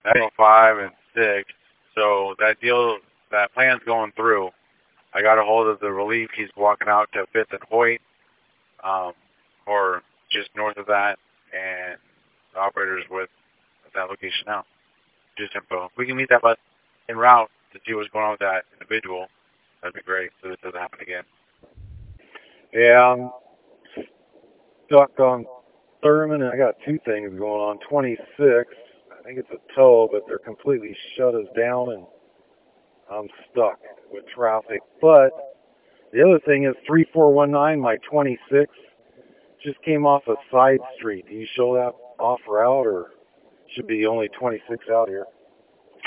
905 and 6. So that plan's going through. I got a hold of the relief. He's walking out to 5th and Hoyt, um, or just north of that, and the operator's with at that location now. Just info. If we can meet that bus en route to see what's going on with that individual, that'd be great so this doesn't happen again. Yeah, I'm stuck on Thurman, and I got two things going on. 26, I think it's a tow, but they're completely shut us down, and I'm stuck with traffic. But the other thing is 3419, my 26, just came off a side street. Do you show that off route, or should be only 26 out here?